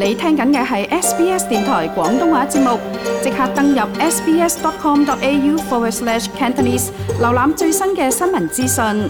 你聽緊嘅係 SBS 電台廣東話節目，即刻登入 sbs.com.au/Cantonese， 瀏覽最新嘅新聞資訊。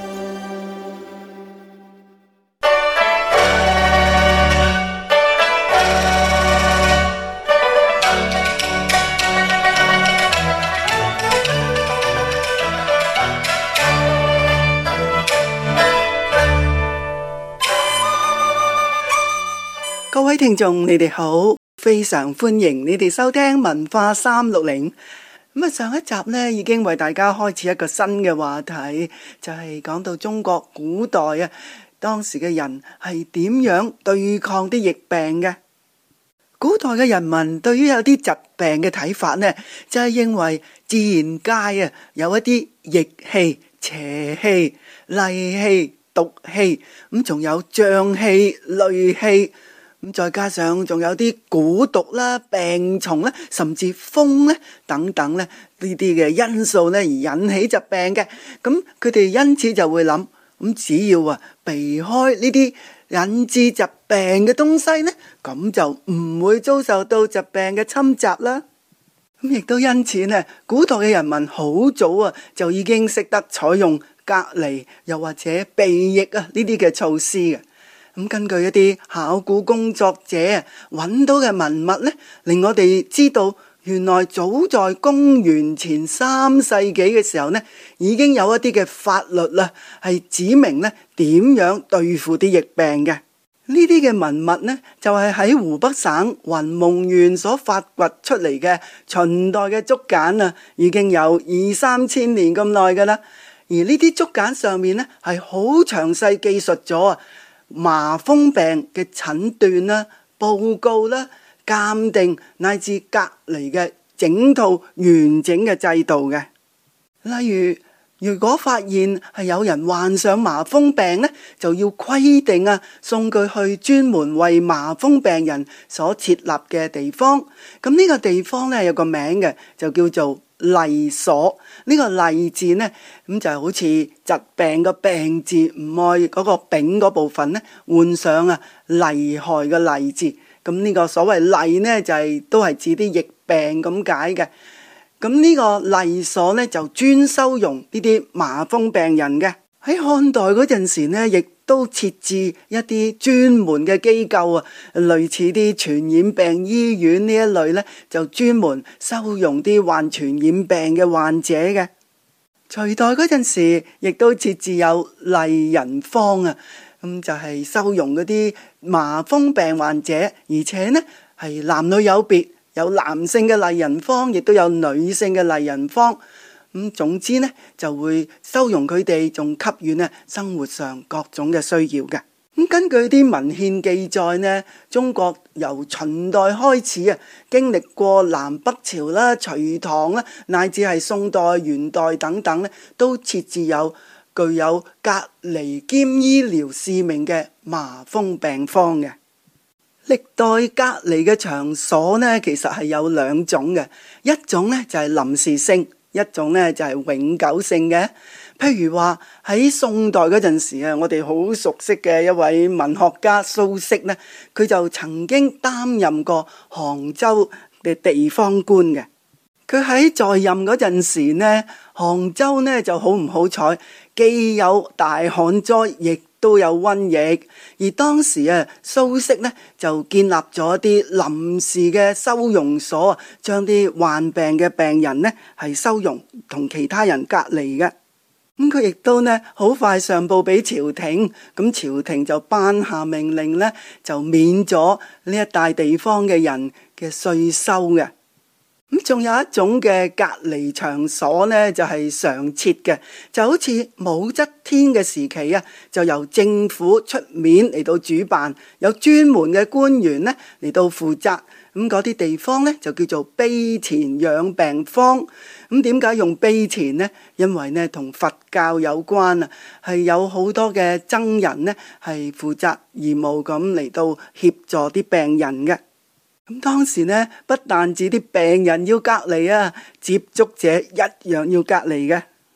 各位聽眾，你哋好，非常歡迎你哋收聽文化360。上一集呢已經為大家開始一個新嘅話題，就係講到中國古代啊，當時嘅人係點樣對抗啲疫病嘅。古代嘅人民對於有啲疾病嘅睇法呢，就係認為自然界啊有一啲疫氣、邪氣、戾氣、毒氣，仲有瘴氣、戾氣。再加上仲有啲蠱毒啦、病蟲啦，甚至風咧等等咧呢啲嘅因素咧而引起疾病嘅。咁佢哋因此就會諗，只要避開呢啲引致疾病嘅東西咧，咁就唔會遭受到疾病嘅侵襲啦。亦都因此呢，古代嘅人民好早就已經識得採用隔離又或者避疫呢啲嘅措施嘅。根據一啲考古工作者揾到嘅文物呢，令我哋知道原來早在公元前3世紀嘅時候呢，已經有一啲嘅法律啦，係指明呢點樣對付啲疫病嘅。呢啲嘅文物呢，就係喺湖北省雲夢縣所發掘出嚟嘅秦代嘅竹簡啊，已經有2-3千年咁耐噶啦。而呢啲竹簡上面呢，係好詳細記述咗麻風病嘅診斷啦、報告啦、鑑定乃至隔離嘅整套完整嘅制度嘅。例如，如果發現係有人患上麻風病呢，就要規定送佢去專門為麻風病人所設立嘅地方。咁呢個地方呢，有個名嘅，就叫做厲所。呢個厲字呢，咁就好似疾病個病字，唔愛嗰個丙嗰部分呢，換上厲害嘅厲字。咁呢個所謂厲呢，就係都係指啲疫病咁解嘅。咁呢個厲所呢，就專收容呢啲麻風病人嘅。喺漢代嗰陣時呢，亦都設置一啲專門嘅機構類似啲傳染病醫院呢一類呢，就專門收容啲患傳染病嘅患者嘅。隋代嗰陣時，亦都設置有厲人方咁就係收容嗰啲麻風病患者，而且呢係男女有別，有男性嘅厲人方，亦都有女性嘅厲人方。總之呢，就會收容佢哋，仲給予生活上各種嘅需要嘅。根據啲文獻記載呢，中國由秦代開始經歷過南北朝啦、隋唐啦，乃至係宋代、元代等等都設置有具有隔離兼醫療使命嘅麻風病方嘅。歷代隔離嘅場所呢，其實係有兩種嘅，一種呢就係臨時性，一種呢就係永久性嘅。譬如話喺宋代嗰陣時我哋好熟悉嘅一位文學家蘇軾呢，佢就曾經擔任過杭州嘅地方官嘅。佢喺在任嗰陣時呢，杭州呢就好唔好彩，既有大旱災，亦都有瘟疫。而當時蘇軾呢就建立咗一啲臨時嘅收容所，將啲患病嘅病人呢係收容同其他人隔離嘅。佢亦都呢好快上報俾朝廷，咁朝廷就頒下命令呢，就免咗呢一帶地方嘅人嘅稅收嘅。仲有一種嘅隔離場所呢，就係常設嘅，就好似武則天嘅時期就由政府出面嚟到主辦，有專門嘅官員呢嚟到負責。嗰啲地方呢，就叫做卑前養病坊。點解用卑前呢？因為呢同佛教有關係有好多嘅僧人呢係負責義務咁嚟到協助啲病人嘅。當時呢，不但止啲病人要隔離接觸者一樣要隔離嘅。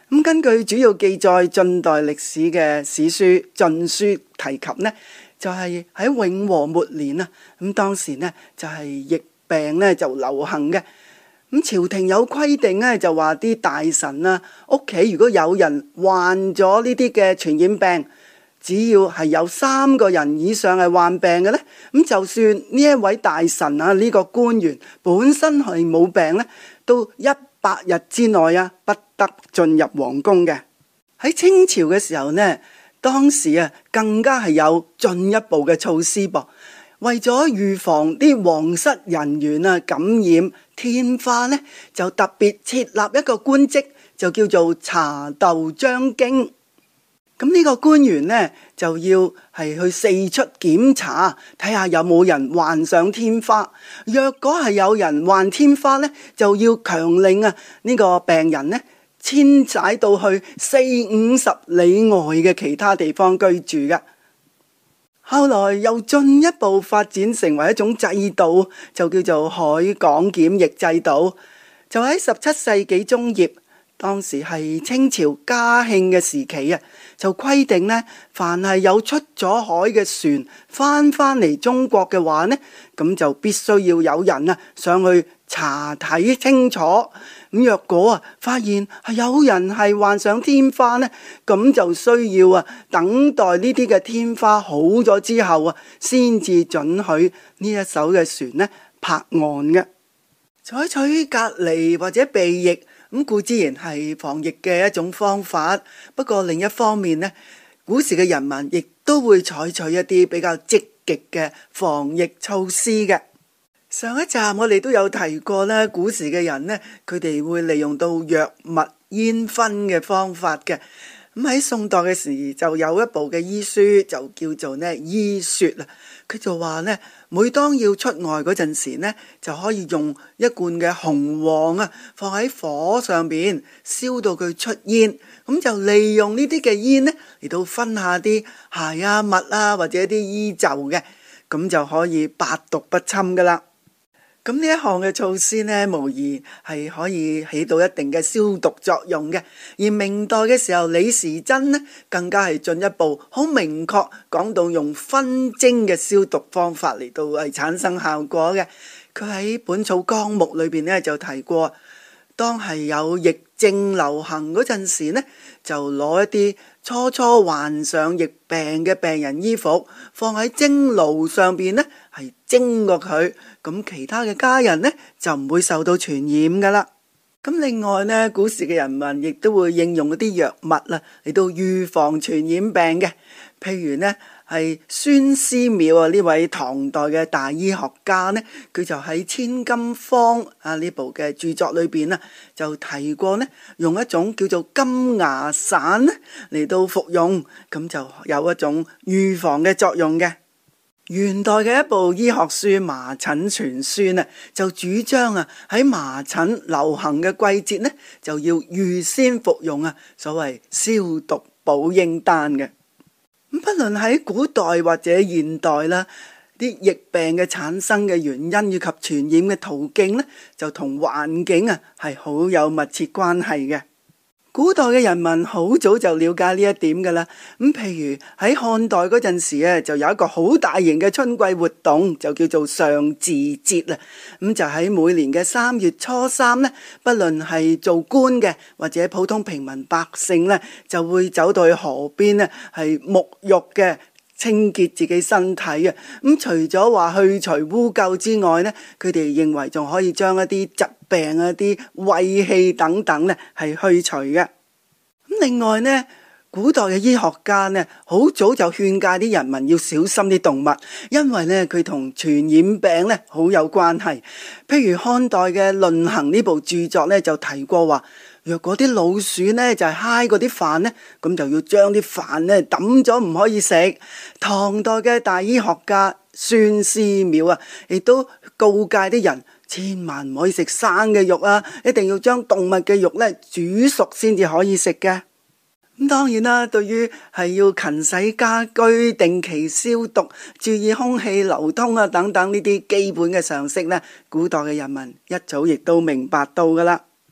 咁根據主要記載晉代歷史嘅史書《晉書》提及呢，就係喺永和末年啊，咁當時呢就係疫病呢就流行嘅。咁朝廷有規定呢，就話啲大臣啊屋企如果有人患咗呢啲嘅傳染病，只要係有3個人以上係患病嘅呢，咁就算呢一位大臣啊呢個官員本身係冇病呢，都100日之內啊不得進入皇宮嘅。喺清朝嘅時候呢，當時啊更加係有進一步嘅措施噃，為咗預防啲皇室人員啊感染天花呢，就特別設立一個官職，就叫做查竇章京。咁呢個官員呢，就要係去四出檢查，睇下有冇人患上天花。若果係有人患天花呢，就要強令啊呢個病人呢遷徙到去40-50里外嘅其他地方居住嘅。後來又進一步發展成為一種制度，就叫做海港檢疫制度。就喺17世紀中葉，當時係清朝嘉慶嘅時期啊，就規定呢，凡係有出咗海嘅船翻嚟中國嘅話呢，咁就必須要有人啊上去查睇清楚。咁若果啊發現係有人係患上天花呢，咁就需要啊等待呢啲嘅天花好咗之後啊，先至准許呢一艘嘅船呢泊岸嘅。採取隔離或者避疫，咁固之然係防疫嘅一種方法，不過另一方面呢，古時嘅人民亦都會採取一啲比較積極嘅防疫措施嘅。上一集我哋都有提過啦，古時嘅人呢，佢哋會利用到藥物煙熏嘅方法嘅。咁喺宋代嘅時就有一部嘅醫書就叫做呢醫說啦，佢就話呢，每當要出外嗰陣時呢，就可以用一罐嘅紅黃啊放喺火上邊燒到佢出煙，咁就利用呢啲嘅煙呢嚟到熏下啲鞋啊襪啊或者啲衣袖嘅，咁就可以百毒不侵噶啦。咁呢一項嘅措施呢，無疑係可以起到一定嘅消毒作用嘅。而明代嘅時候，李時珍呢更加係進一步好明確講到用熏蒸嘅消毒方法嚟到係產生效果嘅。佢喺《本草綱目》裏邊呢就提過，當係有疫症流行嗰陣時呢，就攞一啲初患上疫病嘅病人衣服放喺蒸爐上邊呢，係蒸過佢，咁其他嘅家人呢就唔會受到傳染噶啦。咁另外呢，古時嘅人民亦都會應用一啲藥物啦嚟到預防傳染病嘅，譬如呢係孫思邈啊呢位唐代嘅大醫學家呢，佢就喺《千金方》啊呢部嘅著作裏邊啊，就提過呢，用一種叫做金芽散呢嚟到服用，咁就有一種預防嘅作用嘅。元代嘅一部醫學書《麻疹全書》呢，就主張啊喺麻疹流行嘅季節呢，就要預先服用啊所謂消毒保應丹嘅。咁不論喺古代或者現代啦，啲疫病嘅產生嘅原因以及傳染嘅途徑呢，就同環境啊係好有密切關係嘅。古代嘅人民好早就了解呢一點噶啦。咁譬如喺漢代嗰陣時啊，就有一個好大型嘅春季活動，就叫做上巳節啦。咁就喺每年嘅3月初3呢，不論係做官嘅或者普通平民百姓呢，就會走到去河邊呢，係沐浴嘅，清潔自己身體啊。咁除咗話去除污垢之外呢，佢哋認為仲可以將一啲疾病啊、啲穢氣等等呢係去除嘅。咁另外呢，古代嘅醫學家呢，好早就勸誡啲人民要小心啲動物，因為呢佢同傳染病呢好有關係。譬如漢代嘅《論衡》呢部著作呢，就提過話，若果啲老鼠呢就係揩嗰啲飯呢，咁就要將啲飯呢抌咗，唔可以食。唐代嘅大醫學家孫思邈啊，亦都告誡啲人，千萬唔可以食生嘅肉啊，一定要將動物嘅肉呢煮熟先至可以食嘅。咁當然啦，對於係要勤洗家居、定期消毒、注意空氣流通啊等等呢啲基本嘅常識呢，古代嘅人民一早亦都明白到噶啦。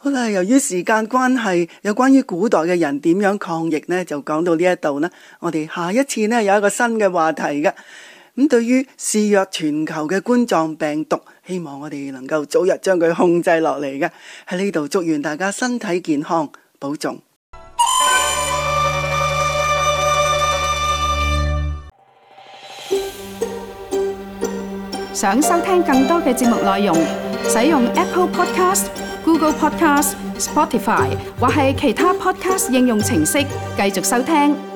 好啦，由於時間關係，有關於古代嘅人點樣抗疫呢，就講到呢一度啦。我哋下一次呢，有一個新嘅話題嘅。咁對於肆虐全球嘅冠狀病毒，希望我哋能夠早日將佢控制落嚟嘅。喺呢度祝願大家身體健康，保重。 想收聽更多嘅節目內容，使用 Apple Podcast、Google Podcast、Spotify 或係其他 Podcast 應用程式繼續收聽。